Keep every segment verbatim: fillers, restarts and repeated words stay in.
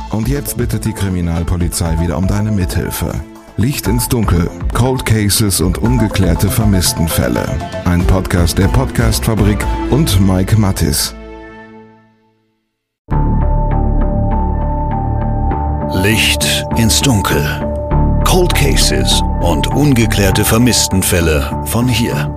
Und jetzt bittet die Kriminalpolizei wieder um deine Mithilfe. Licht ins Dunkel, Cold Cases und ungeklärte Vermisstenfälle. Ein Podcast der Podcast-Fabrik und Mike Mattis. Licht ins Dunkel. Cold Cases und ungeklärte Vermisstenfälle von hier.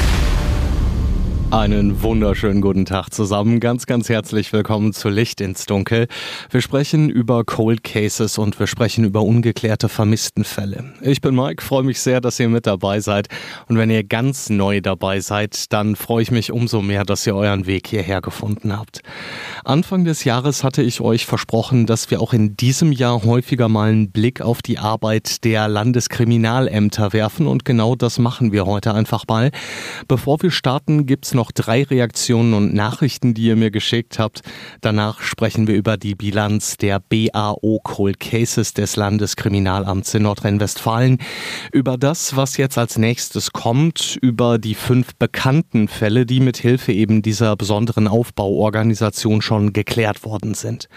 Einen wunderschönen guten Tag zusammen. Ganz, ganz herzlich willkommen zu Licht ins Dunkel. Wir sprechen über Cold Cases und wir sprechen über ungeklärte Vermisstenfälle. Ich bin Mike, freue mich sehr, dass ihr mit dabei seid. Und wenn ihr ganz neu dabei seid, dann freue ich mich umso mehr, dass ihr euren Weg hierher gefunden habt. Anfang des Jahres hatte ich euch versprochen, dass wir auch in diesem Jahr häufiger mal einen Blick auf die Arbeit der Landeskriminalämter werfen. Und genau das machen wir heute einfach mal. Bevor wir starten, gibt es noch noch drei Reaktionen und Nachrichten, die ihr mir geschickt habt. Danach sprechen wir über die Bilanz der B A O Cold Cases des Landeskriminalamts in Nordrhein-Westfalen, über das, was jetzt als nächstes kommt, über die fünf bekannten Fälle, die mit Hilfe eben dieser besonderen Aufbauorganisation schon geklärt worden sind.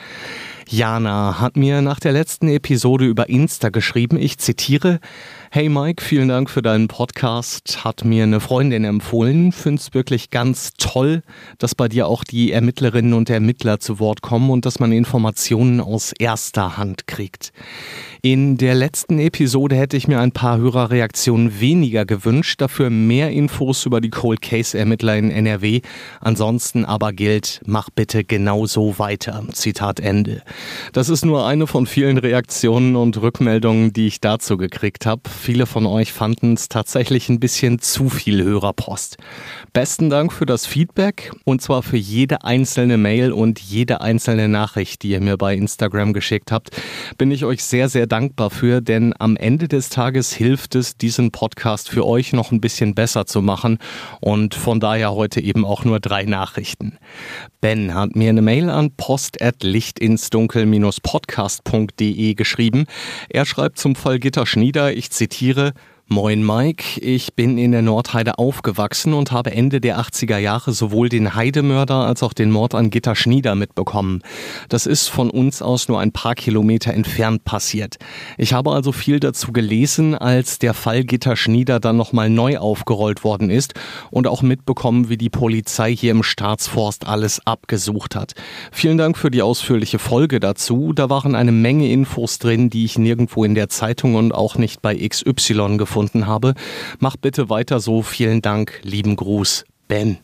Jana hat mir nach der letzten Episode über Insta geschrieben, ich zitiere: Hey Mike, vielen Dank für deinen Podcast, hat mir eine Freundin empfohlen, find's wirklich ganz toll, dass bei dir auch die Ermittlerinnen und Ermittler zu Wort kommen und dass man Informationen aus erster Hand kriegt. In der letzten Episode hätte ich mir ein paar Hörerreaktionen weniger gewünscht, dafür mehr Infos über die Cold Case Ermittler in N R W. Ansonsten aber gilt, mach bitte genauso weiter. Zitat Ende. Das ist nur eine von vielen Reaktionen und Rückmeldungen, die ich dazu gekriegt habe. Viele von euch fanden es tatsächlich ein bisschen zu viel Hörerpost. Besten Dank für das Feedback und zwar für jede einzelne Mail und jede einzelne Nachricht, die ihr mir bei Instagram geschickt habt. Bin ich euch sehr, sehr dankbar für, denn am Ende des Tages hilft es, diesen Podcast für euch noch ein bisschen besser zu machen und von daher heute eben auch nur drei Nachrichten. Ben hat mir eine Mail an post at lichtinsdunkel Bindestrich podcast punkt de geschrieben. Er schreibt zum Fall Gitta Schnieder, ich zitiere: Moin Mike, ich bin in der Nordheide aufgewachsen und habe Ende der achtziger Jahre sowohl den Heidemörder als auch den Mord an Gitta Schnieder mitbekommen. Das ist von uns aus nur ein paar Kilometer entfernt passiert. Ich habe also viel dazu gelesen, als der Fall Gitta Schnieder dann nochmal neu aufgerollt worden ist und auch mitbekommen, wie die Polizei hier im Staatsforst alles abgesucht hat. Vielen Dank für die ausführliche Folge dazu. Da waren eine Menge Infos drin, die ich nirgendwo in der Zeitung und auch nicht bei X Y gefunden habe. Mach bitte weiter so. Vielen Dank. Lieben Gruß, Ben.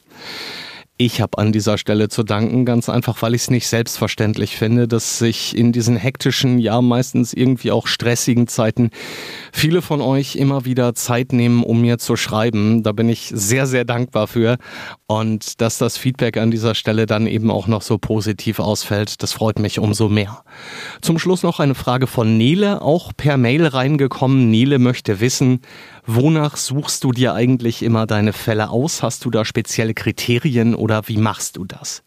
Ich habe an dieser Stelle zu danken, ganz einfach, weil ich es nicht selbstverständlich finde, dass sich in diesen hektischen, ja meistens irgendwie auch stressigen Zeiten viele von euch immer wieder Zeit nehmen, um mir zu schreiben. Da bin ich sehr, sehr dankbar für. Und dass das Feedback an dieser Stelle dann eben auch noch so positiv ausfällt, das freut mich umso mehr. Zum Schluss noch eine Frage von Nele, auch per Mail reingekommen. Nele möchte wissen: Wonach suchst du dir eigentlich immer deine Fälle aus? Hast du da spezielle Kriterien oder wie machst du das?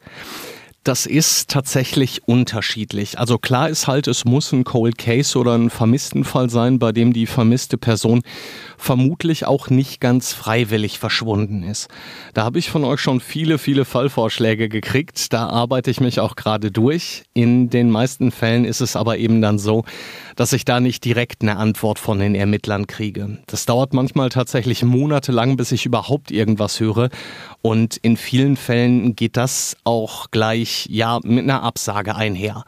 Das ist tatsächlich unterschiedlich. Also klar ist halt, es muss ein Cold Case oder ein Vermisstenfall sein, bei dem die vermisste Person vermutlich auch nicht ganz freiwillig verschwunden ist. Da habe ich von euch schon viele, viele Fallvorschläge gekriegt. Da arbeite ich mich auch gerade durch. In den meisten Fällen ist es aber eben dann so, dass ich da nicht direkt eine Antwort von den Ermittlern kriege. Das dauert manchmal tatsächlich monatelang, bis ich überhaupt irgendwas höre. Und in vielen Fällen geht das auch gleich, ja, mit einer Absage einher.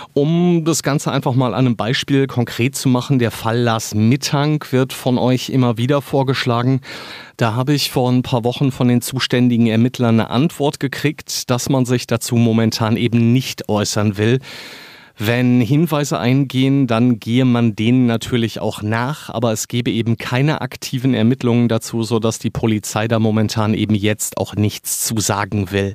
Um das Ganze einfach mal an einem Beispiel konkret zu machen, der Fall Lars Mittank wird von euch immer wieder vorgeschlagen. Da habe ich vor ein paar Wochen von den zuständigen Ermittlern eine Antwort gekriegt, dass man sich dazu momentan eben nicht äußern will. Wenn Hinweise eingehen, dann gehe man denen natürlich auch nach, aber es gebe eben keine aktiven Ermittlungen dazu, sodass die Polizei da momentan eben jetzt auch nichts zu sagen will.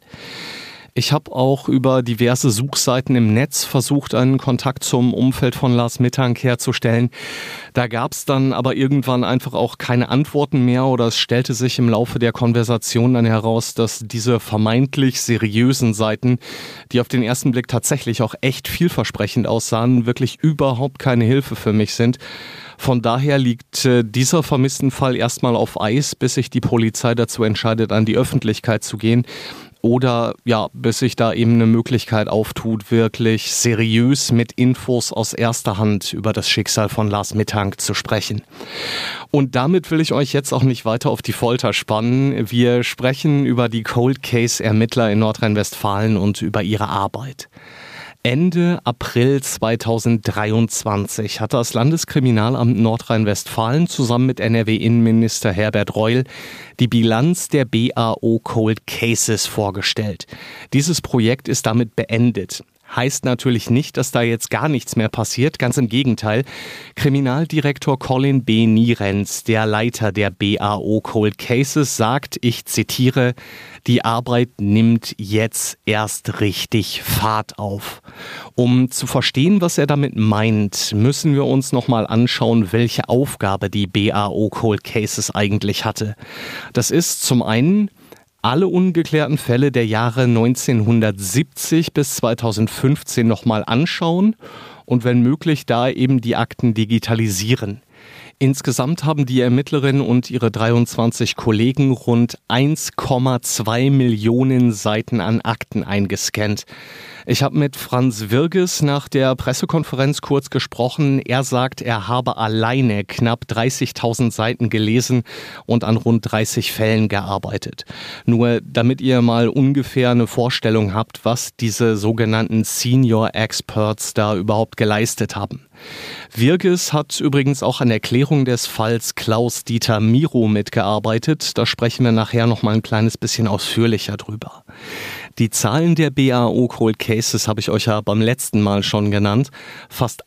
Ich habe auch über diverse Suchseiten im Netz versucht, einen Kontakt zum Umfeld von Lars Mittank herzustellen. Da gab es dann aber irgendwann einfach auch keine Antworten mehr oder es stellte sich im Laufe der Konversation dann heraus, dass diese vermeintlich seriösen Seiten, die auf den ersten Blick tatsächlich auch echt vielversprechend aussahen, wirklich überhaupt keine Hilfe für mich sind. Von daher liegt äh, dieser vermissten Fall erstmal auf Eis, bis sich die Polizei dazu entscheidet, an die Öffentlichkeit zu gehen. oder ja, bis sich da eben eine Möglichkeit auftut, wirklich seriös mit Infos aus erster Hand über das Schicksal von Lars Mittank zu sprechen. Und damit will ich euch jetzt auch nicht weiter auf die Folter spannen. Wir sprechen über die Cold Case Ermittler in Nordrhein-Westfalen und über ihre Arbeit. Ende April zweitausenddreiundzwanzig hat das Landeskriminalamt Nordrhein-Westfalen zusammen mit N R W-Innenminister Herbert Reul die Bilanz der B A O Cold Cases vorgestellt. Dieses Projekt ist damit beendet. Heißt natürlich nicht, dass da jetzt gar nichts mehr passiert, ganz im Gegenteil. Kriminaldirektor Colin B. Nierenz, der Leiter der B A O Cold Cases, sagt, ich zitiere, die Arbeit nimmt jetzt erst richtig Fahrt auf. Um zu verstehen, was er damit meint, müssen wir uns nochmal anschauen, welche Aufgabe die B A O Cold Cases eigentlich hatte. Das ist zum einen alle ungeklärten Fälle der Jahre neunzehnhundertsiebzig bis zweitausendfünfzehn nochmal anschauen und wenn möglich da eben die Akten digitalisieren. Insgesamt haben die Ermittlerinnen und ihre dreiundzwanzig Kollegen rund eins Komma zwei Millionen Seiten an Akten eingescannt. Ich habe mit Franz Wirges nach der Pressekonferenz kurz gesprochen. Er sagt, er habe alleine knapp dreißigtausend Seiten gelesen und an rund dreißig Fällen gearbeitet. Nur damit ihr mal ungefähr eine Vorstellung habt, was diese sogenannten Senior Experts da überhaupt geleistet haben. Wirges hat übrigens auch an der Klärung des Falls Klaus-Dieter Miro mitgearbeitet. Da sprechen wir nachher noch mal ein kleines bisschen ausführlicher drüber. Die Zahlen der B A O Cold Cases habe ich euch ja beim letzten Mal schon genannt. Fast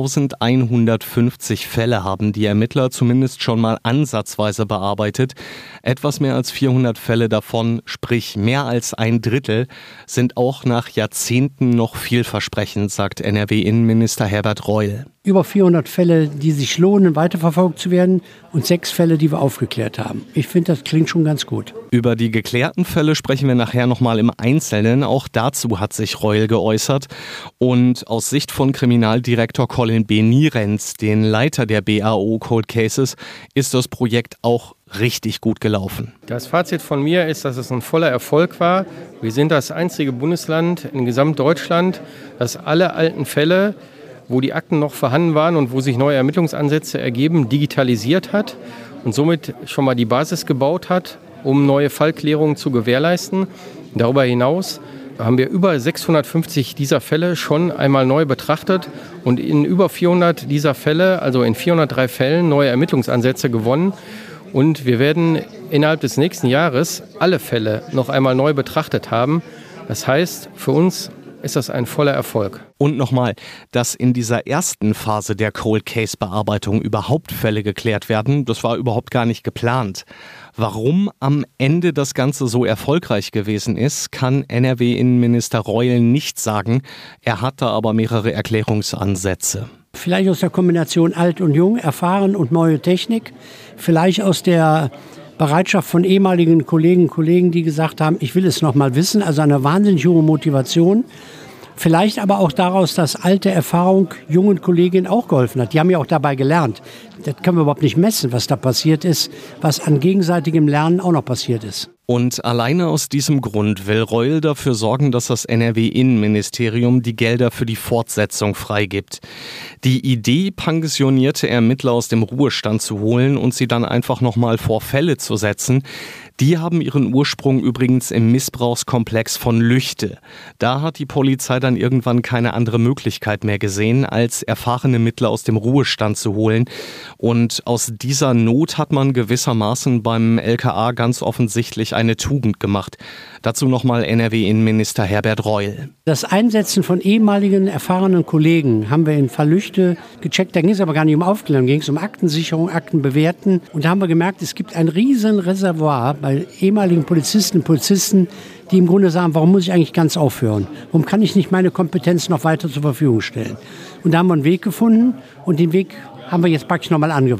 eintausendeinhundertfünfzig Fälle haben die Ermittler zumindest schon mal ansatzweise bearbeitet. Etwas mehr als vierhundert Fälle davon, sprich mehr als ein Drittel, sind auch nach Jahrzehnten noch vielversprechend, sagt N R W-Innenminister Herbert Reul. Über vierhundert Fälle, die sich lohnen, weiterverfolgt zu werden und sechs Fälle, die wir aufgeklärt haben. Ich finde, das klingt schon ganz gut. Über die geklärten Fälle sprechen wir nachher nochmal im Einzelnen. Auch dazu hat sich Reul geäußert. Und aus Sicht von Kriminaldirektor Colin B. Nierenz, den Leiter der B A O Cold Cases, ist das Projekt auch richtig gut gelaufen. Das Fazit von mir ist, dass es ein voller Erfolg war. Wir sind das einzige Bundesland in Gesamtdeutschland, das alle alten Fälle, wo die Akten noch vorhanden waren und wo sich neue Ermittlungsansätze ergeben, digitalisiert hat und somit schon mal die Basis gebaut hat, um neue Fallklärungen zu gewährleisten. Darüber hinaus haben wir über sechshundertfünfzig dieser Fälle schon einmal neu betrachtet und in über vierhundert dieser Fälle, also in vierhundertdrei Fällen, neue Ermittlungsansätze gewonnen. Und wir werden innerhalb des nächsten Jahres alle Fälle noch einmal neu betrachtet haben. Das heißt, für uns ist das ein voller Erfolg. Und nochmal, dass in dieser ersten Phase der Cold Case Bearbeitung überhaupt Fälle geklärt werden, das war überhaupt gar nicht geplant. Warum am Ende das Ganze so erfolgreich gewesen ist, kann N R W-Innenminister Reul nicht sagen. Er hat da aber mehrere Erklärungsansätze. Vielleicht aus der Kombination alt und jung, erfahren und neue Technik. Vielleicht aus der Bereitschaft von ehemaligen Kollegen und Kollegen, die gesagt haben, ich will es noch mal wissen, also eine wahnsinnig hohe Motivation. Vielleicht aber auch daraus, dass alte Erfahrung jungen Kolleginnen auch geholfen hat. Die haben ja auch dabei gelernt. Das können wir überhaupt nicht messen, was da passiert ist, was an gegenseitigem Lernen auch noch passiert ist. Und alleine aus diesem Grund will Reul dafür sorgen, dass das N R W-Innenministerium die Gelder für die Fortsetzung freigibt. Die Idee, pensionierte Ermittler aus dem Ruhestand zu holen und sie dann einfach nochmal vor Fälle zu setzen, die haben ihren Ursprung übrigens im Missbrauchskomplex von Lüchte. Da hat die Polizei dann irgendwann keine andere Möglichkeit mehr gesehen, als erfahrene Ermittler aus dem Ruhestand zu holen. Und aus dieser Not hat man gewissermaßen beim L K A ganz offensichtlich eine Tugend gemacht. Dazu nochmal N R W-Innenminister Herbert Reul. Das Einsetzen von ehemaligen, erfahrenen Kollegen haben wir in Fall Lüchte gecheckt. Da ging es aber gar nicht um Aufklärung, da ging es um Aktensicherung, Aktenbewerten. Und da haben wir gemerkt, es gibt ein riesen Reservoir bei ehemaligen Polizistinnen und Polizisten, die im Grunde sagen, warum muss ich eigentlich ganz aufhören? Warum kann ich nicht meine Kompetenz noch weiter zur Verfügung stellen? Und da haben wir einen Weg gefunden und den Weg haben wir jetzt praktisch nochmal angewandt.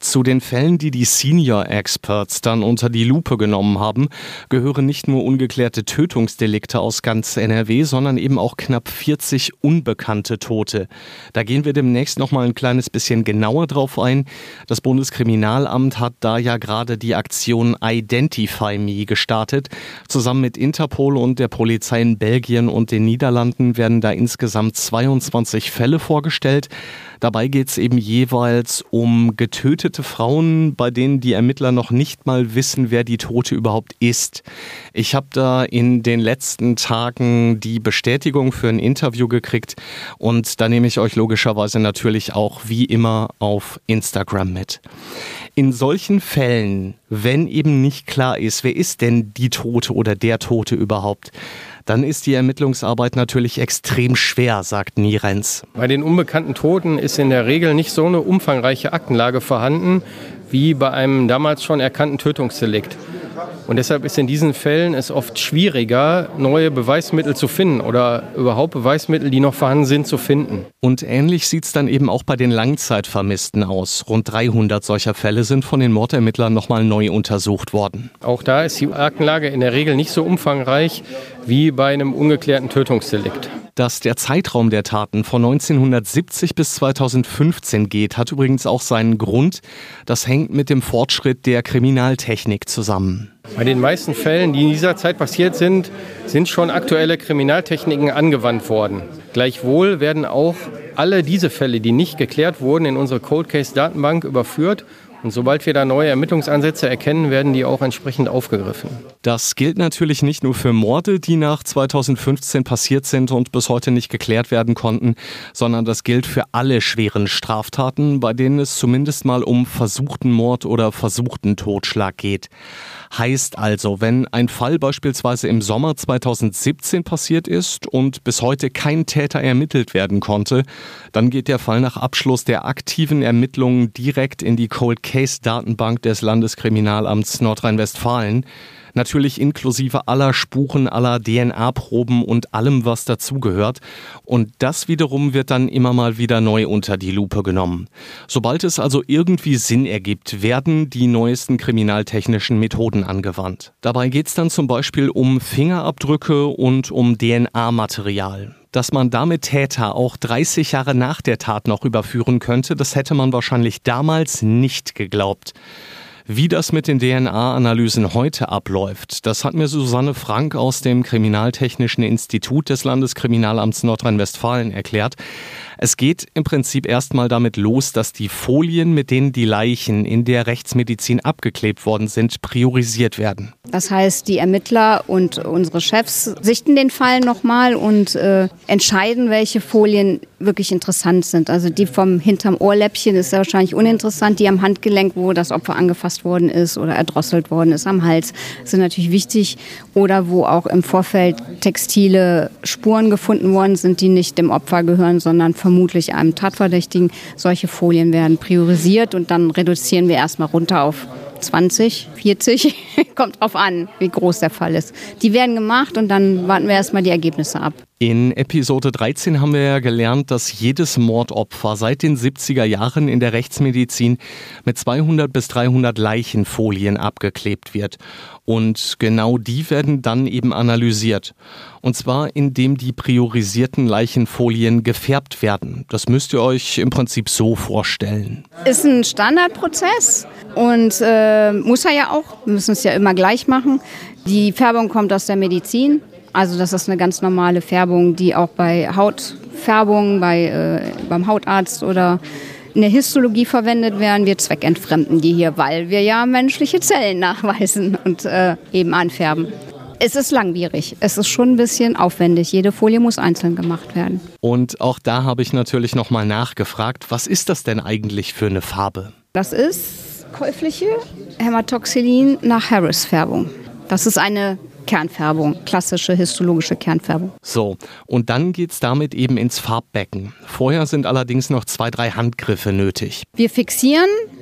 Zu den Fällen, die die Senior Experts dann unter die Lupe genommen haben, gehören nicht nur ungeklärte Tötungsdelikte aus ganz N R W, sondern eben auch knapp vierzig unbekannte Tote. Da gehen wir demnächst noch mal ein kleines bisschen genauer drauf ein. Das Bundeskriminalamt hat da ja gerade die Aktion Identify Me gestartet. Zusammen mit Interpol und der Polizei in Belgien und den Niederlanden werden da insgesamt zweiundzwanzig Fälle vorgestellt. Dabei geht es eben jeweils um getötete Frauen, bei denen die Ermittler noch nicht mal wissen, wer die Tote überhaupt ist. Ich habe da in den letzten Tagen die Bestätigung für ein Interview gekriegt und da nehme ich euch logischerweise natürlich auch wie immer auf Instagram mit. In solchen Fällen, wenn eben nicht klar ist, wer ist denn die Tote oder der Tote überhaupt, dann ist die Ermittlungsarbeit natürlich extrem schwer, sagt Nierenz. Bei den unbekannten Toten ist in der Regel nicht so eine umfangreiche Aktenlage vorhanden wie bei einem damals schon erkannten Tötungsdelikt. Und deshalb ist in diesen Fällen es oft schwieriger, neue Beweismittel zu finden oder überhaupt Beweismittel, die noch vorhanden sind, zu finden. Und ähnlich sieht es dann eben auch bei den Langzeitvermissten aus. Rund dreihundert solcher Fälle sind von den Mordermittlern nochmal neu untersucht worden. Auch da ist die Aktenlage in der Regel nicht so umfangreich wie bei einem ungeklärten Tötungsdelikt. Dass der Zeitraum der Taten von neunzehnhundertsiebzig bis zweitausendfünfzehn geht, hat übrigens auch seinen Grund. Das hängt mit dem Fortschritt der Kriminaltechnik zusammen. Bei den meisten Fällen, die in dieser Zeit passiert sind, sind schon aktuelle Kriminaltechniken angewandt worden. Gleichwohl werden auch alle diese Fälle, die nicht geklärt wurden, in unsere Cold Case Datenbank überführt. Und sobald wir da neue Ermittlungsansätze erkennen, werden die auch entsprechend aufgegriffen. Das gilt natürlich nicht nur für Morde, die nach zweitausendfünfzehn passiert sind und bis heute nicht geklärt werden konnten, sondern das gilt für alle schweren Straftaten, bei denen es zumindest mal um versuchten Mord oder versuchten Totschlag geht. Heißt also, wenn ein Fall beispielsweise im Sommer zweitausendsiebzehn passiert ist und bis heute kein Täter ermittelt werden konnte, dann geht der Fall nach Abschluss der aktiven Ermittlungen direkt in die Cold Case Datenbank des Landeskriminalamts Nordrhein-Westfalen. Natürlich inklusive aller Spuren, aller D N A-Proben und allem, was dazugehört. Und das wiederum wird dann immer mal wieder neu unter die Lupe genommen. Sobald es also irgendwie Sinn ergibt, werden die neuesten kriminaltechnischen Methoden angewandt. Dabei geht es dann zum Beispiel um Fingerabdrücke und um D N A-Material. Dass man damit Täter auch dreißig Jahre nach der Tat noch überführen könnte, das hätte man wahrscheinlich damals nicht geglaubt. Wie das mit den D N A-Analysen heute abläuft, das hat mir Susanne Frank aus dem Kriminaltechnischen Institut des Landeskriminalamts Nordrhein-Westfalen erklärt. Es geht im Prinzip erstmal damit los, dass die Folien, mit denen die Leichen in der Rechtsmedizin abgeklebt worden sind, priorisiert werden. Das heißt, die Ermittler und unsere Chefs sichten den Fall nochmal und äh, entscheiden, welche Folien wirklich interessant sind. Also die vom hinterm Ohrläppchen ist ja wahrscheinlich uninteressant. Die am Handgelenk, wo das Opfer angefasst worden ist oder erdrosselt worden ist am Hals, sind natürlich wichtig. Oder wo auch im Vorfeld textile Spuren gefunden worden sind, die nicht dem Opfer gehören, sondern vermutlich einem Tatverdächtigen. Solche Folien werden priorisiert und dann reduzieren wir erstmal runter auf zwanzig, vierzig, kommt drauf an, wie groß der Fall ist. Die werden gemacht und dann warten wir erstmal die Ergebnisse ab. In Episode dreizehn haben wir ja gelernt, dass jedes Mordopfer seit den siebziger Jahren in der Rechtsmedizin mit zweihundert bis dreihundert Leichenfolien abgeklebt wird. Und genau die werden dann eben analysiert. Und zwar, indem die priorisierten Leichenfolien gefärbt werden. Das müsst ihr euch im Prinzip so vorstellen. Ist ein Standardprozess und äh, muss er ja auch. Wir müssen es ja immer gleich machen. Die Färbung kommt aus der Medizin. Also das ist eine ganz normale Färbung, die auch bei Hautfärbung, bei, äh, beim Hautarzt oder in der Histologie verwendet werden. Wir zweckentfremden die hier, weil wir ja menschliche Zellen nachweisen und äh, eben anfärben. Es ist langwierig, es ist schon ein bisschen aufwendig. Jede Folie muss einzeln gemacht werden. Und auch da habe ich natürlich nochmal nachgefragt, was ist das denn eigentlich für eine Farbe? Das ist käufliche Hämatoxylin nach Harris-Färbung. Das ist eine Kernfärbung, klassische histologische Kernfärbung. So, und dann geht's damit eben ins Farbbecken. Vorher sind allerdings noch zwei, drei Handgriffe nötig. Wir fixieren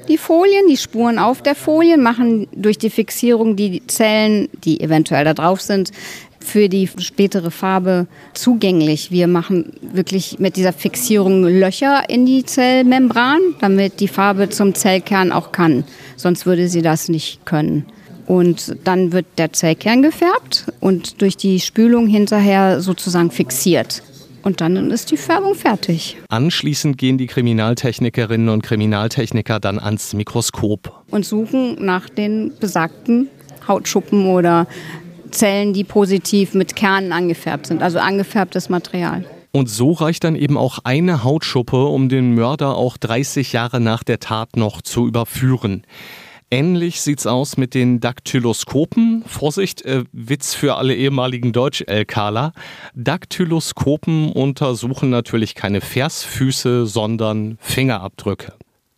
die Folien, die Spuren auf der Folie, machen durch die Fixierung die Zellen, die eventuell da drauf sind, für die spätere Farbe zugänglich. Wir machen wirklich mit dieser Fixierung Löcher in die Zellmembran, damit die Farbe zum Zellkern auch kann. Sonst würde sie das nicht können. Und dann wird der Zellkern gefärbt und durch die Spülung hinterher sozusagen fixiert. Und dann ist die Färbung fertig. Anschließend gehen die Kriminaltechnikerinnen und Kriminaltechniker dann ans Mikroskop. Und suchen nach den besagten Hautschuppen oder Zellen, die positiv mit Kernen angefärbt sind, also angefärbtes Material. Und so reicht dann eben auch eine Hautschuppe, um den Mörder auch dreißig Jahre nach der Tat noch zu überführen. Ähnlich sieht's aus mit den Daktyloskopen. Vorsicht, äh, Witz für alle ehemaligen Deutsch-LKler. Daktyloskopen untersuchen natürlich keine Versfüße, sondern Fingerabdrücke.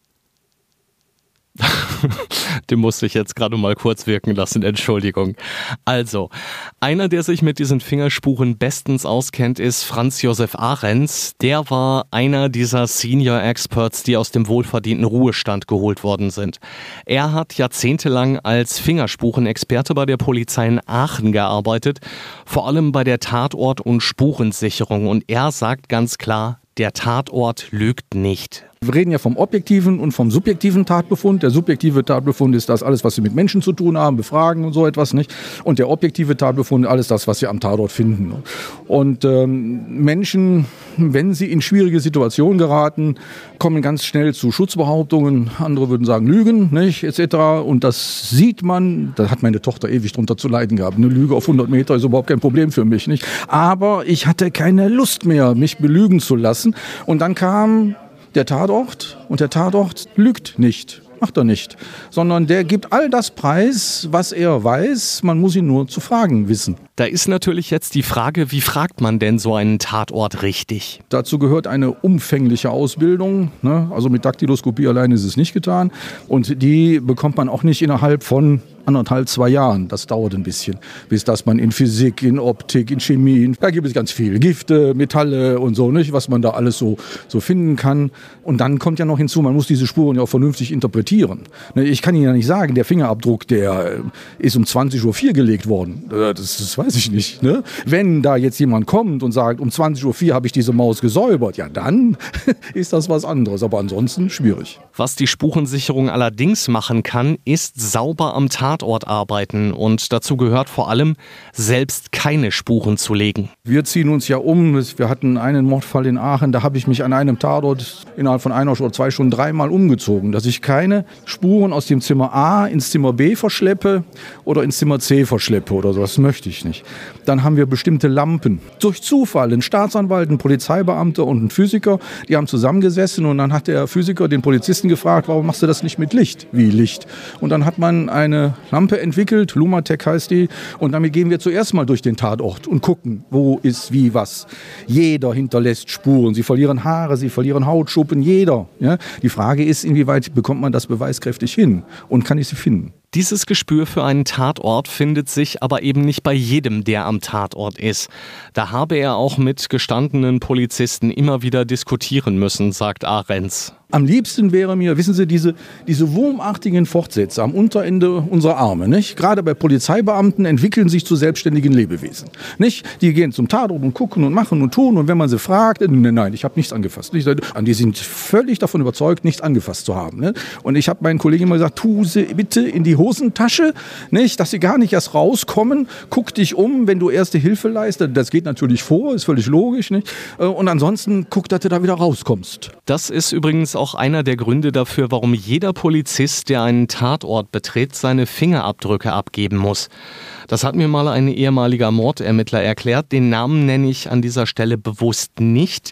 Den musste ich jetzt gerade mal kurz wirken lassen, Entschuldigung. Also, einer, der sich mit diesen Fingerspuren bestens auskennt, ist Franz Josef Ahrens. Der war einer dieser Senior Experts, die aus dem wohlverdienten Ruhestand geholt worden sind. Er hat jahrzehntelang als Fingerspurenexperte bei der Polizei in Aachen gearbeitet, vor allem bei der Tatort- und Spurensicherung. Und er sagt ganz klar, der Tatort lügt nicht. Wir reden ja vom objektiven und vom subjektiven Tatbefund. Der subjektive Tatbefund ist das alles, was Sie mit Menschen zu tun haben, befragen und so etwas, nicht. Und der objektive Tatbefund alles das, was Sie am Tatort finden. Und ähm, Menschen, wenn sie in schwierige Situationen geraten, kommen ganz schnell zu Schutzbehauptungen. Andere würden sagen Lügen, nicht, et cetera. Und das sieht man. Da hat meine Tochter ewig drunter zu leiden gehabt. Eine Lüge auf hundert Meter ist überhaupt kein Problem für mich, nicht. Aber ich hatte keine Lust mehr, mich belügen zu lassen. Und dann kam der Tatort, und der Tatort lügt nicht, macht er nicht, sondern der gibt all das preis, was er weiß, man muss ihn nur zu fragen wissen. Da ist natürlich jetzt die Frage, wie fragt man denn so einen Tatort richtig? Dazu gehört eine umfängliche Ausbildung, ne? Also mit Daktyloskopie allein ist es nicht getan, und die bekommt man auch nicht innerhalb von anderthalb, zwei Jahren. Das dauert ein bisschen, bis dass man in Physik, in Optik, in Chemie, da gibt es ganz viel Gifte, Metalle und so, nicht, was man da alles so, so finden kann. Und dann kommt ja noch hinzu, man muss diese Spuren ja auch vernünftig interpretieren. Ich kann Ihnen ja nicht sagen, der Fingerabdruck, der ist um zwanzig Uhr vier gelegt worden. Das, das weiß ich nicht. Ne? Wenn da jetzt jemand kommt und sagt, um zwanzig Uhr vier habe ich diese Maus gesäubert, ja dann ist das was anderes. Aber ansonsten schwierig. Was die Spurensicherung allerdings machen kann, ist sauber am Tatort arbeiten, und dazu gehört vor allem, selbst keine Spuren zu legen. Wir ziehen uns ja um. Wir hatten einen Mordfall in Aachen, da habe ich mich an einem Tatort innerhalb von einer oder zwei Stunden dreimal umgezogen, dass ich keine Spuren aus dem Zimmer A ins Zimmer B verschleppe oder ins Zimmer C verschleppe oder so. Das möchte ich nicht. Dann haben wir bestimmte Lampen. Durch Zufall, ein Staatsanwalt, ein Polizeibeamter und ein Physiker, die haben zusammengesessen, und dann hat der Physiker den Polizisten gefragt, warum machst du das nicht mit Licht? Wie Licht? Und dann hat man eine Lampe entwickelt, Lumatec heißt die, und damit gehen wir zuerst mal durch den Tatort und gucken, wo ist wie was. Jeder hinterlässt Spuren, sie verlieren Haare, sie verlieren Hautschuppen, jeder. Ja? Die Frage ist, inwieweit bekommt man das beweiskräftig hin und kann ich sie finden? Dieses Gespür für einen Tatort findet sich aber eben nicht bei jedem, der am Tatort ist. Da habe er auch mit gestandenen Polizisten immer wieder diskutieren müssen, sagt Ahrens. Am liebsten wäre mir, wissen Sie, diese, diese wurmartigen Fortsätze am Unterende unserer Arme, nicht? Gerade bei Polizeibeamten entwickeln sich zu selbstständigen Lebewesen, nicht? Die gehen zum Tatort und gucken und machen und tun, und wenn man sie fragt, nein, nein, ich habe nichts angefasst. Die sind völlig davon überzeugt, nichts angefasst zu haben. Ne? Und ich habe meinen Kollegen immer gesagt, tu sie bitte in die Hosentasche, nicht? Dass sie gar nicht erst rauskommen, guck dich um, wenn du erste Hilfe leistest. Das geht natürlich vor, ist völlig logisch, nicht? Und ansonsten guck, dass du da wieder rauskommst. Das ist übrigens auch einer der Gründe dafür, warum jeder Polizist, der einen Tatort betritt, seine Fingerabdrücke abgeben muss. Das hat mir mal ein ehemaliger Mordermittler erklärt. Den Namen nenne ich an dieser Stelle bewusst nicht.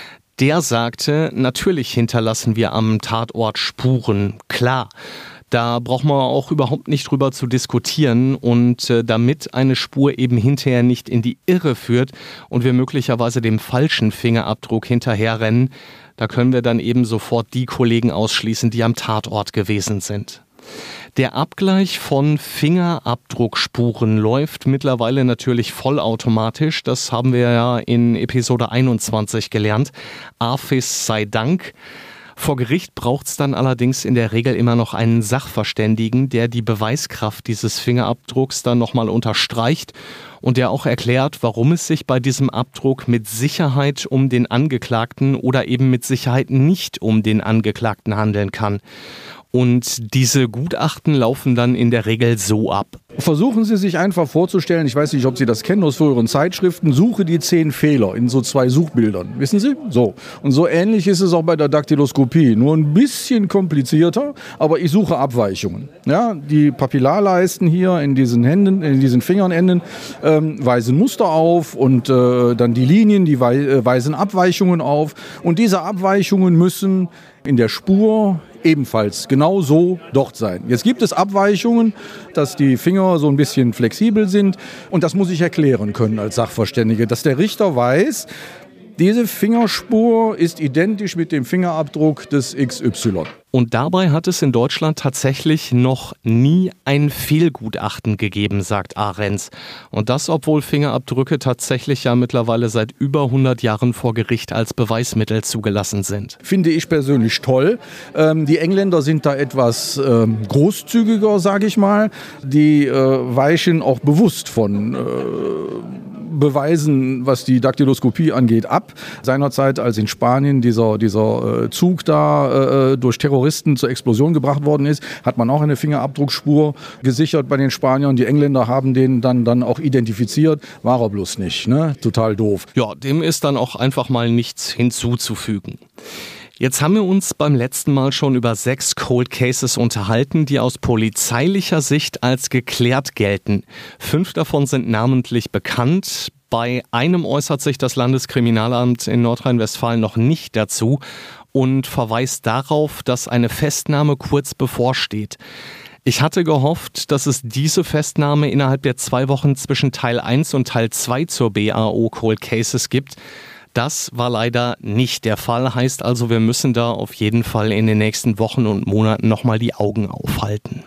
Der sagte, natürlich hinterlassen wir am Tatort Spuren, klar. Da braucht man auch überhaupt nicht drüber zu diskutieren, und äh, damit eine Spur eben hinterher nicht in die Irre führt und wir möglicherweise dem falschen Fingerabdruck hinterherrennen, da können wir dann eben sofort die Kollegen ausschließen, die am Tatort gewesen sind. Der Abgleich von Fingerabdruckspuren läuft mittlerweile natürlich vollautomatisch. Das haben wir ja in Episode einundzwanzig gelernt. A F I S sei Dank. Vor Gericht braucht es dann allerdings in der Regel immer noch einen Sachverständigen, der die Beweiskraft dieses Fingerabdrucks dann nochmal unterstreicht und der auch erklärt, warum es sich bei diesem Abdruck mit Sicherheit um den Angeklagten oder eben mit Sicherheit nicht um den Angeklagten handeln kann. Und diese Gutachten laufen dann in der Regel so ab. Versuchen Sie sich einfach vorzustellen, ich weiß nicht, ob Sie das kennen aus früheren Zeitschriften, suche die zehn Fehler in so zwei Suchbildern. Wissen Sie? So. Und so ähnlich ist es auch bei der Daktyloskopie. Nur ein bisschen komplizierter, aber ich suche Abweichungen. Ja, die Papillarleisten hier in diesen Händen, in diesen Fingernenden ähm, weisen Muster auf und äh, dann die Linien, die wei- äh, weisen Abweichungen auf. Und diese Abweichungen müssen in der Spur ebenfalls genau so dort sein. Jetzt gibt es Abweichungen, dass die Finger so ein bisschen flexibel sind und das muss ich erklären können als Sachverständige, dass der Richter weiß, diese Fingerspur ist identisch mit dem Fingerabdruck des X Y. Und dabei hat es in Deutschland tatsächlich noch nie ein Fehlgutachten gegeben, sagt Ahrens. Und das, obwohl Fingerabdrücke tatsächlich ja mittlerweile seit über hundert Jahren vor Gericht als Beweismittel zugelassen sind. Finde ich persönlich toll. Ähm, die Engländer sind da etwas ähm, großzügiger, sage ich mal. Die äh, weichen auch bewusst von äh, Beweisen, was die Daktyloskopie angeht, ab. Seinerzeit, als in Spanien dieser, dieser äh, Zug da äh, durch Terroristen zur Explosion gebracht worden ist, hat man auch eine Fingerabdruckspur gesichert bei den Spaniern. Die Engländer haben den dann, dann auch identifiziert. War er bloß nicht, ne? Total doof. Ja, dem ist dann auch einfach mal nichts hinzuzufügen. Jetzt haben wir uns beim letzten Mal schon über sechs Cold Cases unterhalten, die aus polizeilicher Sicht als geklärt gelten. Fünf davon sind namentlich bekannt. Bei einem äußert sich das Landeskriminalamt in Nordrhein-Westfalen noch nicht dazu und verweist darauf, dass eine Festnahme kurz bevorsteht. Ich hatte gehofft, dass es diese Festnahme innerhalb der zwei Wochen zwischen Teil eins und Teil zwei zur B A O Cold Cases gibt. Das war leider nicht der Fall, heißt also, wir müssen da auf jeden Fall in den nächsten Wochen und Monaten nochmal die Augen aufhalten.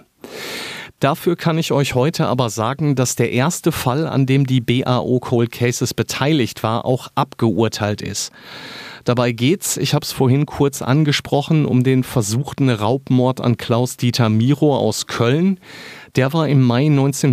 Dafür kann ich euch heute aber sagen, dass der erste Fall, an dem die B A O Cold Cases beteiligt war, auch abgeurteilt ist. Dabei geht's, ich habe es vorhin kurz angesprochen, um den versuchten Raubmord an Klaus-Dieter Miro aus Köln. Der war im Mai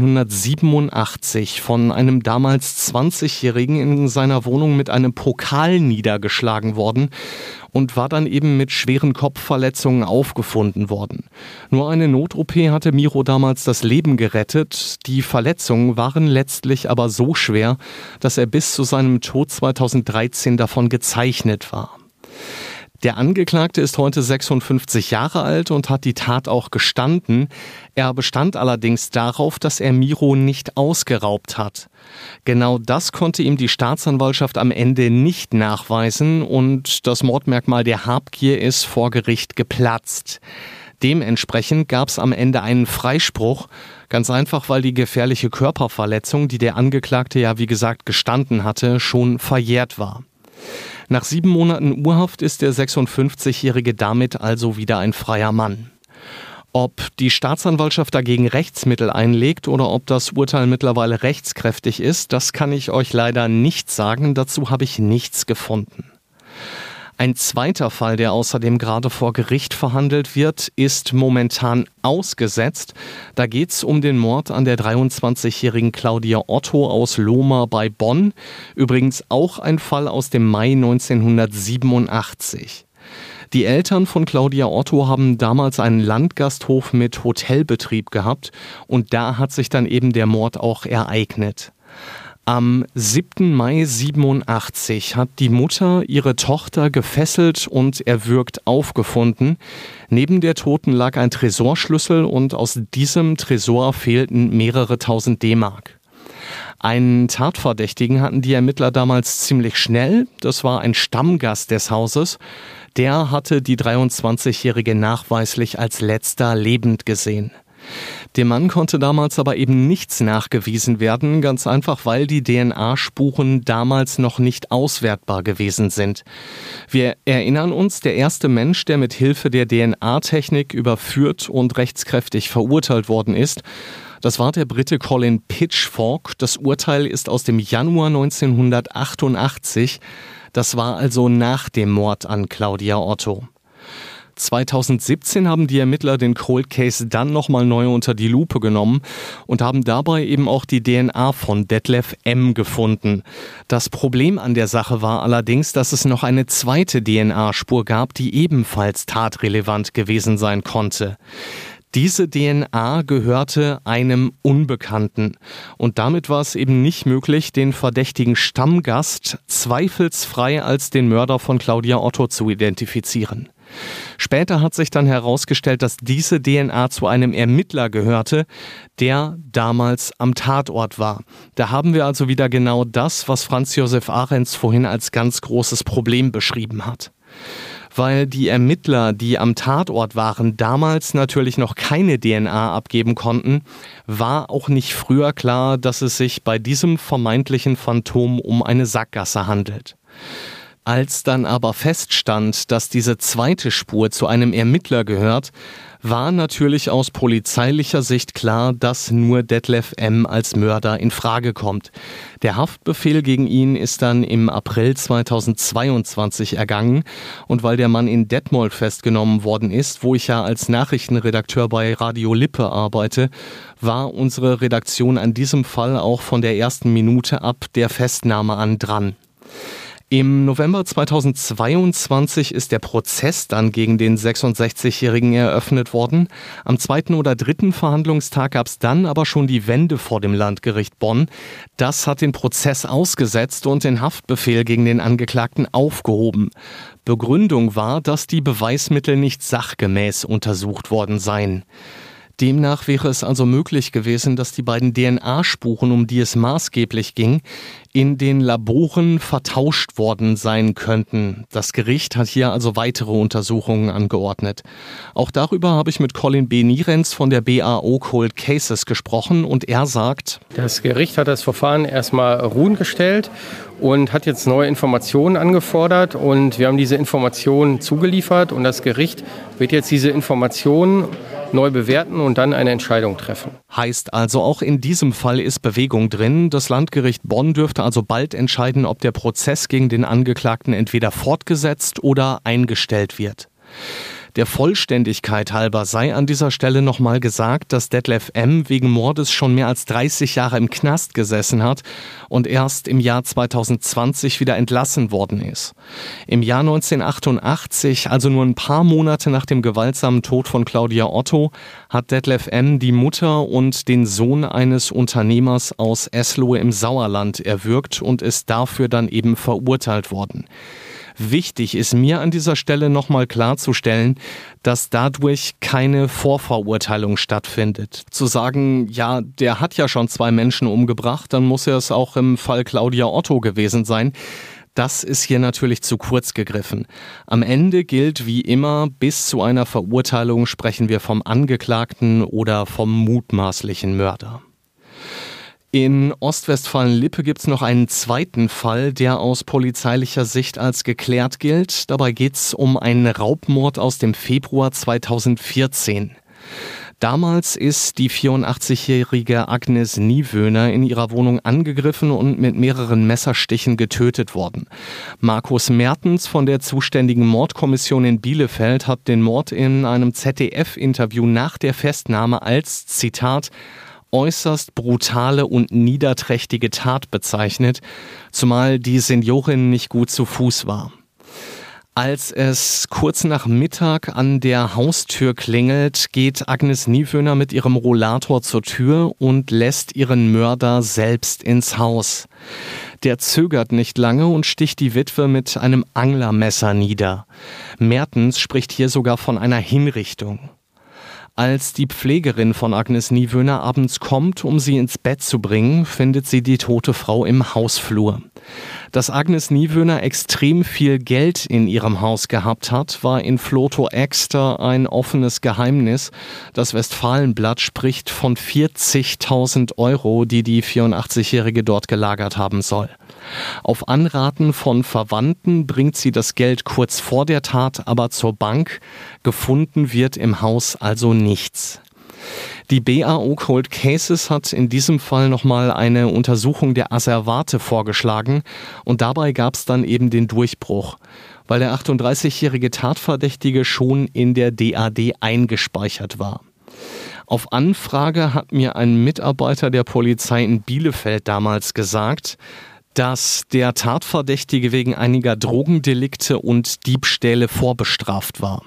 neunzehnhundertsiebenundachtzig von einem damals zwanzigjährigen in seiner Wohnung mit einem Pokal niedergeschlagen worden und war dann eben mit schweren Kopfverletzungen aufgefunden worden. Nur eine Not-O P hatte Miro damals das Leben gerettet. Die Verletzungen waren letztlich aber so schwer, dass er bis zu seinem Tod zweitausenddreizehn davon gezeichnet war. Der Angeklagte ist heute sechsundfünfzig Jahre alt und hat die Tat auch gestanden. Er bestand allerdings darauf, dass er Miro nicht ausgeraubt hat. Genau das konnte ihm die Staatsanwaltschaft am Ende nicht nachweisen und das Mordmerkmal der Habgier ist vor Gericht geplatzt. Dementsprechend gab es am Ende einen Freispruch, ganz einfach, weil die gefährliche Körperverletzung, die der Angeklagte ja wie gesagt gestanden hatte, schon verjährt war. Nach sieben Monaten Urhaft ist der sechsundfünfzigjährige damit also wieder ein freier Mann. Ob die Staatsanwaltschaft dagegen Rechtsmittel einlegt oder ob das Urteil mittlerweile rechtskräftig ist, das kann ich euch leider nicht sagen, dazu habe ich nichts gefunden. Ein zweiter Fall, der außerdem gerade vor Gericht verhandelt wird, ist momentan ausgesetzt. Da geht es um den Mord an der dreiundzwanzigjährigen Claudia Otto aus Lohmar bei Bonn. Übrigens auch ein Fall aus dem Mai neunzehnhundertsiebenundachtzig. Die Eltern von Claudia Otto haben damals einen Landgasthof mit Hotelbetrieb gehabt und da hat sich dann eben der Mord auch ereignet. Am siebten Mai siebenundachtzig hat die Mutter ihre Tochter gefesselt und erwürgt aufgefunden. Neben der Toten lag ein Tresorschlüssel und aus diesem Tresor fehlten mehrere tausend D-Mark. Einen Tatverdächtigen hatten die Ermittler damals ziemlich schnell. Das war ein Stammgast des Hauses. Der hatte die dreiundzwanzigjährige nachweislich als letzter lebend gesehen. Dem Mann konnte damals aber eben nichts nachgewiesen werden, ganz einfach, weil die D N A-Spuren damals noch nicht auswertbar gewesen sind. Wir erinnern uns, der erste Mensch, der mit Hilfe der D N A-Technik überführt und rechtskräftig verurteilt worden ist, das war der Brite Colin Pitchfork. Das Urteil ist aus dem Januar neunzehnhundertachtundachtzig. Das war also nach dem Mord an Claudia Otto. zweitausendsiebzehn haben die Ermittler den Cold Case dann nochmal neu unter die Lupe genommen und haben dabei eben auch die D N A von Detlef M. gefunden. Das Problem an der Sache war allerdings, dass es noch eine zweite D N A-Spur gab, die ebenfalls tatrelevant gewesen sein konnte. Diese D N A gehörte einem Unbekannten und damit war es eben nicht möglich, den verdächtigen Stammgast zweifelsfrei als den Mörder von Claudia Otto zu identifizieren. Später hat sich dann herausgestellt, dass diese D N A zu einem Ermittler gehörte, der damals am Tatort war. Da haben wir also wieder genau das, was Franz Josef Ahrens vorhin als ganz großes Problem beschrieben hat. Weil die Ermittler, die am Tatort waren, damals natürlich noch keine D N A abgeben konnten, war auch nicht früher klar, dass es sich bei diesem vermeintlichen Phantom um eine Sackgasse handelt. Als dann aber feststand, dass diese zweite Spur zu einem Ermittler gehört, war natürlich aus polizeilicher Sicht klar, dass nur Detlef M. als Mörder in Frage kommt. Der Haftbefehl gegen ihn ist dann im April zweitausendzweiundzwanzig ergangen und weil der Mann in Detmold festgenommen worden ist, wo ich ja als Nachrichtenredakteur bei Radio Lippe arbeite, war unsere Redaktion an diesem Fall auch von der ersten Minute ab der Festnahme an dran. Im November zweitausendzweiundzwanzig ist der Prozess dann gegen den sechsundsechzigjährigen eröffnet worden. Am zweiten oder dritten Verhandlungstag gab es dann aber schon die Wende vor dem Landgericht Bonn. Das hat den Prozess ausgesetzt und den Haftbefehl gegen den Angeklagten aufgehoben. Begründung war, dass die Beweismittel nicht sachgemäß untersucht worden seien. Demnach wäre es also möglich gewesen, dass die beiden D N A-Spuren, um die es maßgeblich ging, in den Laboren vertauscht worden sein könnten. Das Gericht hat hier also weitere Untersuchungen angeordnet. Auch darüber habe ich mit Colin B. Nierenz von der B A O Cold Cases gesprochen und er sagt: Das Gericht hat das Verfahren erstmal ruhen gestellt und hat jetzt neue Informationen angefordert und wir haben diese Informationen zugeliefert und das Gericht wird jetzt diese Informationen neu bewerten und dann eine Entscheidung treffen. Heißt also, auch in diesem Fall ist Bewegung drin. Das Landgericht Bonn dürfte also bald entscheiden, ob der Prozess gegen den Angeklagten entweder fortgesetzt oder eingestellt wird. Der Vollständigkeit halber sei an dieser Stelle nochmal gesagt, dass Detlef M. wegen Mordes schon mehr als dreißig Jahre im Knast gesessen hat und erst im Jahr zweitausendzwanzig wieder entlassen worden ist. Im Jahr neunzehnhundertachtundachtzig, also nur ein paar Monate nach dem gewaltsamen Tod von Claudia Otto, hat Detlef M. die Mutter und den Sohn eines Unternehmers aus Eslohe im Sauerland erwürgt und ist dafür dann eben verurteilt worden. Wichtig ist mir an dieser Stelle nochmal klarzustellen, dass dadurch keine Vorverurteilung stattfindet. Zu sagen, ja, der hat ja schon zwei Menschen umgebracht, dann muss er es auch im Fall Claudia Otto gewesen sein. Das ist hier natürlich zu kurz gegriffen. Am Ende gilt wie immer, bis zu einer Verurteilung sprechen wir vom Angeklagten oder vom mutmaßlichen Mörder. In Ostwestfalen-Lippe gibt es noch einen zweiten Fall, der aus polizeilicher Sicht als geklärt gilt. Dabei geht es um einen Raubmord aus dem Februar zweitausendvierzehn. Damals ist die vierundachtzigjährige Agnes Niewöhner in ihrer Wohnung angegriffen und mit mehreren Messerstichen getötet worden. Markus Mertens von der zuständigen Mordkommission in Bielefeld hat den Mord in einem Z D F-Interview nach der Festnahme als, Zitat, äußerst brutale und niederträchtige Tat bezeichnet, zumal die Seniorin nicht gut zu Fuß war. Als es kurz nach Mittag an der Haustür klingelt, geht Agnes Niewöhner mit ihrem Rollator zur Tür und lässt ihren Mörder selbst ins Haus. Der zögert nicht lange und sticht die Witwe mit einem Anglermesser nieder. Mertens spricht hier sogar von einer Hinrichtung. Als die Pflegerin von Agnes Niewöhner abends kommt, um sie ins Bett zu bringen, findet sie die tote Frau im Hausflur. Dass Agnes Niewöhner extrem viel Geld in ihrem Haus gehabt hat, war in Vlotho-Exter ein offenes Geheimnis. Das Westfalenblatt spricht von vierzigtausend Euro, die die vierundachtzigjährige dort gelagert haben soll. Auf Anraten von Verwandten bringt sie das Geld kurz vor der Tat aber zur Bank. Gefunden wird im Haus also nichts. Die B A O Cold Cases hat in diesem Fall nochmal eine Untersuchung der Asservate vorgeschlagen und dabei gab es dann eben den Durchbruch, weil der achtunddreißigjährige Tatverdächtige schon in der D A D eingespeichert war. Auf Anfrage hat mir ein Mitarbeiter der Polizei in Bielefeld damals gesagt, dass der Tatverdächtige wegen einiger Drogendelikte und Diebstähle vorbestraft war.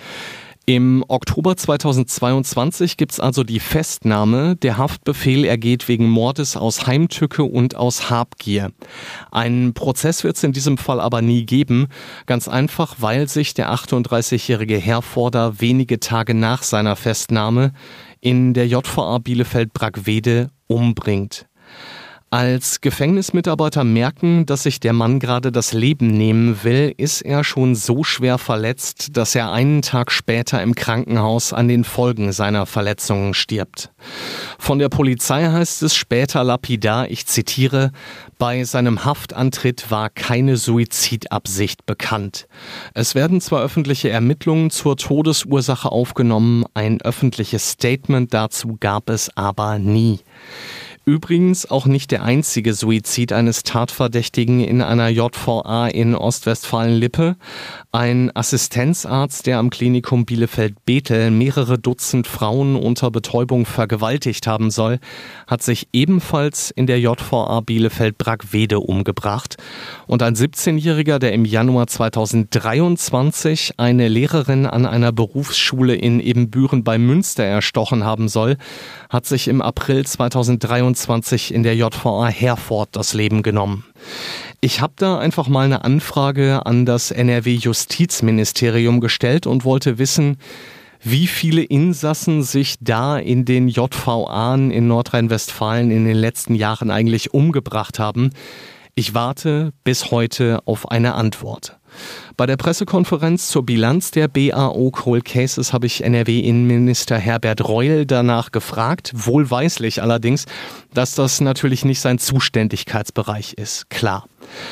Im Oktober zweitausendzweiundzwanzig gibt es also die Festnahme. Der Haftbefehl ergeht wegen Mordes aus Heimtücke und aus Habgier. Einen Prozess wird es in diesem Fall aber nie geben. Ganz einfach, weil sich der achtunddreißigjährige Herforder wenige Tage nach seiner Festnahme in der J V A Bielefeld-Brackwede umbringt. Als Gefängnismitarbeiter merken, dass sich der Mann gerade das Leben nehmen will, ist er schon so schwer verletzt, dass er einen Tag später im Krankenhaus an den Folgen seiner Verletzungen stirbt. Von der Polizei heißt es später lapidar, ich zitiere, bei seinem Haftantritt war keine Suizidabsicht bekannt. Es werden zwar öffentliche Ermittlungen zur Todesursache aufgenommen, ein öffentliches Statement dazu gab es aber nie. Übrigens auch nicht der einzige Suizid eines Tatverdächtigen in einer J V A in Ostwestfalen-Lippe. Ein Assistenzarzt, der am Klinikum Bielefeld-Bethel mehrere Dutzend Frauen unter Betäubung vergewaltigt haben soll, hat sich ebenfalls in der J V A Bielefeld-Brackwede umgebracht. Und ein siebzehnjähriger, der im Januar zweitausenddreiundzwanzig eine Lehrerin an einer Berufsschule in Ebenbüren bei Münster erstochen haben soll, hat sich im April zweitausenddreiundzwanzig in der J V A Herford das Leben genommen. Ich habe da einfach mal eine Anfrage an das N R W-Justizministerium gestellt und wollte wissen, wie viele Insassen sich da in den J V A'n in Nordrhein-Westfalen in den letzten Jahren eigentlich umgebracht haben. Ich warte bis heute auf eine Antwort. Bei der Pressekonferenz zur Bilanz der B A O Cold Cases habe ich N R W-Innenminister Herbert Reul danach gefragt, wohlweislich allerdings, dass das natürlich nicht sein Zuständigkeitsbereich ist, klar.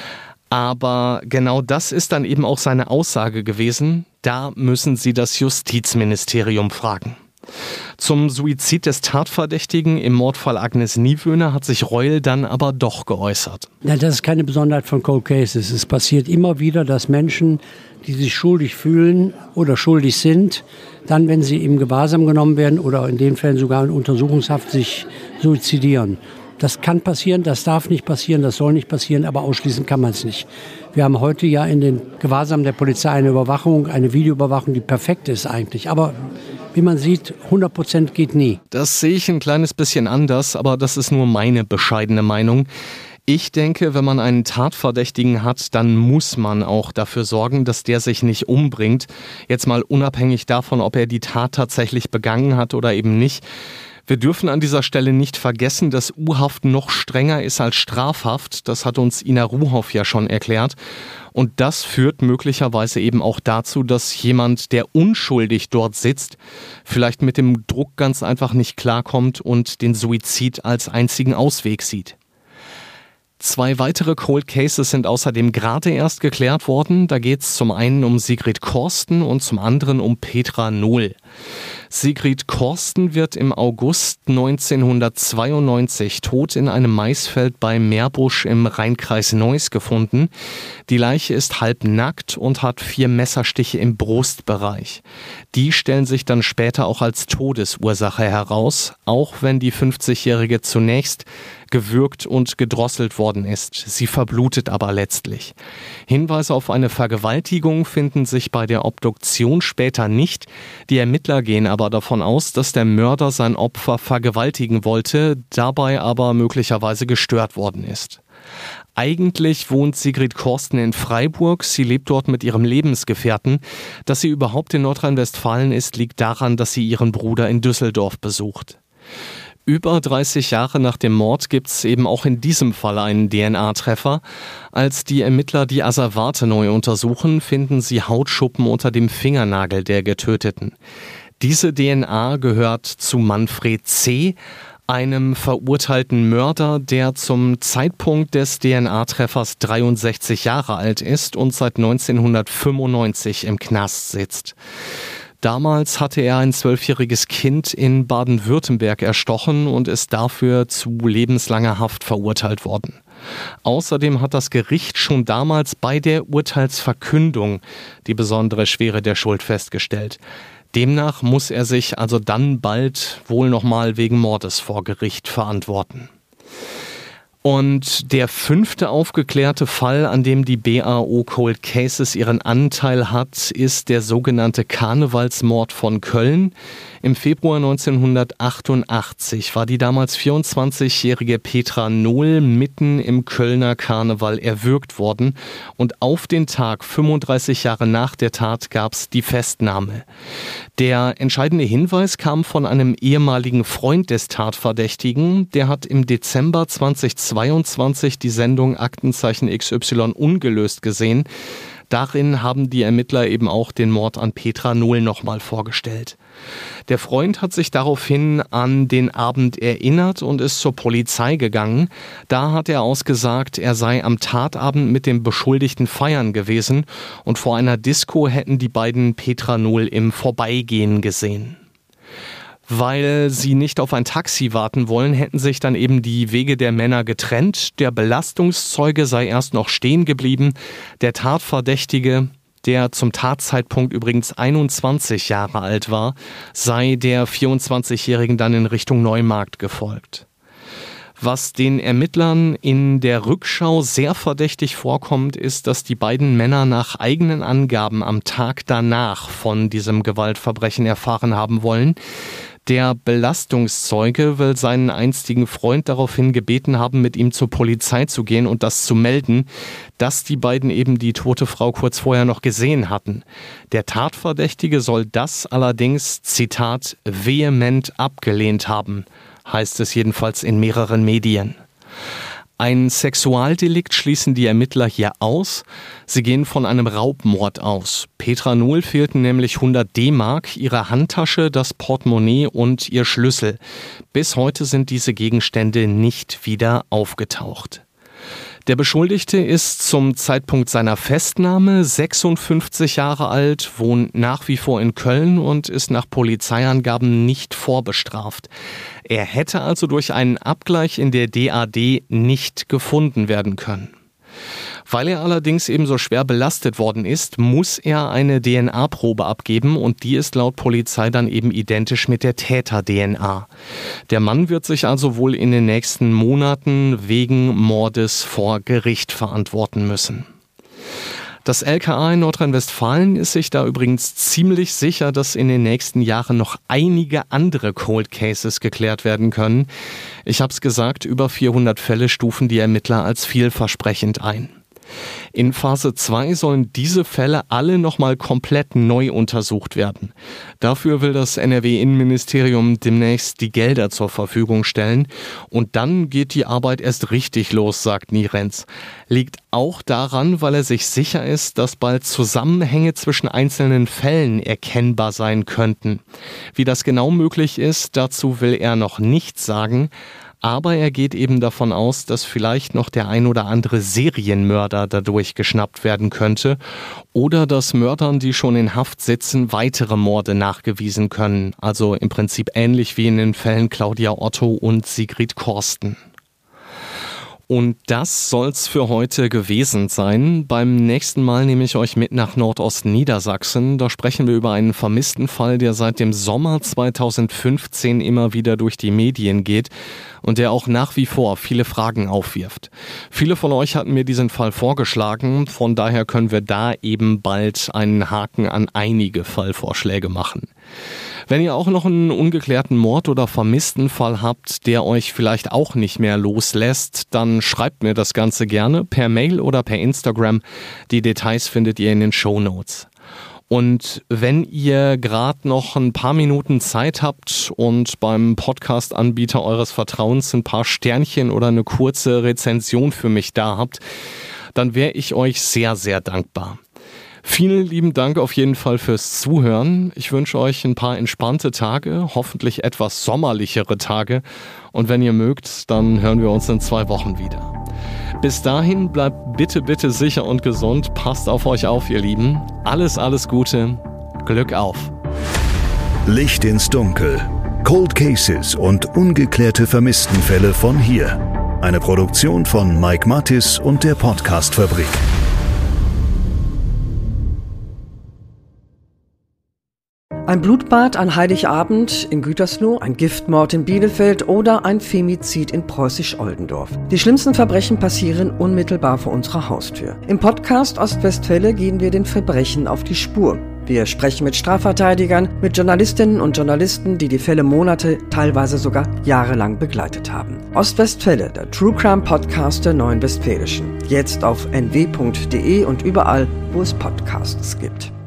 Aber genau das ist dann eben auch seine Aussage gewesen, da müssen Sie das Justizministerium fragen. Zum Suizid des Tatverdächtigen im Mordfall Agnes Niewöhner hat sich Reul dann aber doch geäußert. Ja, das ist keine Besonderheit von Cold Cases. Es passiert immer wieder, dass Menschen, die sich schuldig fühlen oder schuldig sind, dann, wenn sie im Gewahrsam genommen werden oder in den Fällen sogar in Untersuchungshaft, sich suizidieren. Das kann passieren, das darf nicht passieren, das soll nicht passieren, aber ausschließen kann man es nicht. Wir haben heute ja in den Gewahrsam der Polizei eine Überwachung, eine Videoüberwachung, die perfekt ist eigentlich. Aber wie man sieht, hundert Prozent geht nie. Das sehe ich ein kleines bisschen anders, aber das ist nur meine bescheidene Meinung. Ich denke, wenn man einen Tatverdächtigen hat, dann muss man auch dafür sorgen, dass der sich nicht umbringt. Jetzt mal unabhängig davon, ob er die Tat tatsächlich begangen hat oder eben nicht. Wir dürfen an dieser Stelle nicht vergessen, dass U-Haft noch strenger ist als Strafhaft. Das hat uns Ina Ruhoff ja schon erklärt. Und das führt möglicherweise eben auch dazu, dass jemand, der unschuldig dort sitzt, vielleicht mit dem Druck ganz einfach nicht klarkommt und den Suizid als einzigen Ausweg sieht. Zwei weitere Cold Cases sind außerdem gerade erst geklärt worden. Da geht es zum einen um Sigrid Korsten und zum anderen um Petra Nohl. Sigrid Korsten wird im August neunzehnhundertzweiundneunzig tot in einem Maisfeld bei Meerbusch im Rheinkreis Neuss gefunden. Die Leiche ist halb nackt und hat vier Messerstiche im Brustbereich. Die stellen sich dann später auch als Todesursache heraus, auch wenn die fünfzigjährige zunächst gewürgt und gedrosselt worden ist. Sie verblutet aber letztlich. Hinweise auf eine Vergewaltigung finden sich bei der Obduktion später nicht. Die Ermittler gehen aber davon aus, dass der Mörder sein Opfer vergewaltigen wollte, dabei aber möglicherweise gestört worden ist. Eigentlich wohnt Sigrid Korsten in Freiburg. Sie lebt dort mit ihrem Lebensgefährten. Dass sie überhaupt in Nordrhein-Westfalen ist, liegt daran, dass sie ihren Bruder in Düsseldorf besucht. Über dreißig Jahre nach dem Mord gibt es eben auch in diesem Fall einen D N A-Treffer. Als die Ermittler die Asservate neu untersuchen, finden sie Hautschuppen unter dem Fingernagel der Getöteten. Diese D N A gehört zu Manfred C., einem verurteilten Mörder, der zum Zeitpunkt des D N A-Treffers dreiundsechzig Jahre alt ist und seit neunzehnhundertfünfundneunzig im Knast sitzt. Damals hatte er ein zwölfjähriges Kind in Baden-Württemberg erstochen und ist dafür zu lebenslanger Haft verurteilt worden. Außerdem hat das Gericht schon damals bei der Urteilsverkündung die besondere Schwere der Schuld festgestellt. Demnach muss er sich also dann bald wohl nochmal wegen Mordes vor Gericht verantworten. Und der fünfte aufgeklärte Fall, an dem die B A O Cold Cases ihren Anteil hat, ist der sogenannte Karnevalsmord von Köln. Im Februar neunzehnhundertachtundachtzig war die damals vierundzwanzigjährige Petra Nohl mitten im Kölner Karneval erwürgt worden und auf den Tag fünfunddreißig Jahre nach der Tat gab es die Festnahme. Der entscheidende Hinweis kam von einem ehemaligen Freund des Tatverdächtigen, der hat im Dezember zweitausendzweiundzwanzig die Sendung Aktenzeichen X Y ungelöst gesehen. Darin haben die Ermittler eben auch den Mord an Petra Nohl nochmal vorgestellt. Der Freund hat sich daraufhin an den Abend erinnert und ist zur Polizei gegangen. Da hat er ausgesagt, er sei am Tatabend mit dem Beschuldigten feiern gewesen und vor einer Disco hätten die beiden Petra Nohl im Vorbeigehen gesehen. Weil sie nicht auf ein Taxi warten wollen, hätten sich dann eben die Wege der Männer getrennt. Der Belastungszeuge sei erst noch stehen geblieben. Der Tatverdächtige, der zum Tatzeitpunkt übrigens einundzwanzig Jahre alt war, sei der vierundzwanzigjährigen dann in Richtung Neumarkt gefolgt. Was den Ermittlern in der Rückschau sehr verdächtig vorkommt, ist, dass die beiden Männer nach eigenen Angaben am Tag danach von diesem Gewaltverbrechen erfahren haben wollen. Der Belastungszeuge will seinen einstigen Freund daraufhin gebeten haben, mit ihm zur Polizei zu gehen und das zu melden, dass die beiden eben die tote Frau kurz vorher noch gesehen hatten. Der Tatverdächtige soll das allerdings, Zitat, vehement abgelehnt haben, heißt es jedenfalls in mehreren Medien. Ein Sexualdelikt schließen die Ermittler hier aus. Sie gehen von einem Raubmord aus. Petra Nohl fehlten nämlich hundert D-Mark, ihre Handtasche, das Portemonnaie und ihr Schlüssel. Bis heute sind diese Gegenstände nicht wieder aufgetaucht. Der Beschuldigte ist zum Zeitpunkt seiner Festnahme sechsundfünfzig Jahre alt, wohnt nach wie vor in Köln und ist nach Polizeiangaben nicht vorbestraft. Er hätte also durch einen Abgleich in der D A D nicht gefunden werden können. Weil er allerdings ebenso schwer belastet worden ist, muss er eine D N A-Probe abgeben und die ist laut Polizei dann eben identisch mit der Täter-D N A. Der Mann wird sich also wohl in den nächsten Monaten wegen Mordes vor Gericht verantworten müssen. Das L K A in Nordrhein-Westfalen ist sich da übrigens ziemlich sicher, dass in den nächsten Jahren noch einige andere Cold Cases geklärt werden können. Ich habe es gesagt, über vierhundert Fälle stufen die Ermittler als vielversprechend ein. In Phase zwei sollen diese Fälle alle nochmal komplett neu untersucht werden. Dafür will das N R W-Innenministerium demnächst die Gelder zur Verfügung stellen. Und dann geht die Arbeit erst richtig los, sagt Nierenz. Liegt auch daran, weil er sich sicher ist, dass bald Zusammenhänge zwischen einzelnen Fällen erkennbar sein könnten. Wie das genau möglich ist, dazu will er noch nichts sagen. Aber er geht eben davon aus, dass vielleicht noch der ein oder andere Serienmörder dadurch geschnappt werden könnte oder dass Mördern, die schon in Haft sitzen, weitere Morde nachgewiesen können. Also im Prinzip ähnlich wie in den Fällen Claudia Otto und Sigrid Korsten. Und das soll's für heute gewesen sein. Beim nächsten Mal nehme ich euch mit nach Nordostniedersachsen. Da sprechen wir über einen vermissten Fall, der seit dem Sommer zweitausendfünfzehn immer wieder durch die Medien geht und der auch nach wie vor viele Fragen aufwirft. Viele von euch hatten mir diesen Fall vorgeschlagen, von daher können wir da eben bald einen Haken an einige Fallvorschläge machen. Wenn ihr auch noch einen ungeklärten Mord oder vermissten Fall habt, der euch vielleicht auch nicht mehr loslässt, dann schreibt mir das Ganze gerne per Mail oder per Instagram. Die Details findet ihr in den Shownotes. Und wenn ihr gerade noch ein paar Minuten Zeit habt und beim Podcast-Anbieter eures Vertrauens ein paar Sternchen oder eine kurze Rezension für mich da habt, dann wäre ich euch sehr, sehr dankbar. Vielen lieben Dank auf jeden Fall fürs Zuhören. Ich wünsche euch ein paar entspannte Tage, hoffentlich etwas sommerlichere Tage. Und wenn ihr mögt, dann hören wir uns in zwei Wochen wieder. Bis dahin bleibt bitte, bitte sicher und gesund. Passt auf euch auf, ihr Lieben. Alles, alles Gute. Glück auf. Licht ins Dunkel. Cold Cases und ungeklärte Vermisstenfälle von hier. Eine Produktion von Mike Mattis und der Podcast-Fabrik. Ein Blutbad an Heiligabend in Gütersloh, ein Giftmord in Bielefeld oder ein Femizid in Preußisch-Oldendorf. Die schlimmsten Verbrechen passieren unmittelbar vor unserer Haustür. Im Podcast Ostwestfälle gehen wir den Verbrechen auf die Spur. Wir sprechen mit Strafverteidigern, mit Journalistinnen und Journalisten, die die Fälle Monate, teilweise sogar jahrelang begleitet haben. Ostwestfälle, der True Crime Podcast der Neuen Westfälischen. Jetzt auf n w punkt d e und überall, wo es Podcasts gibt.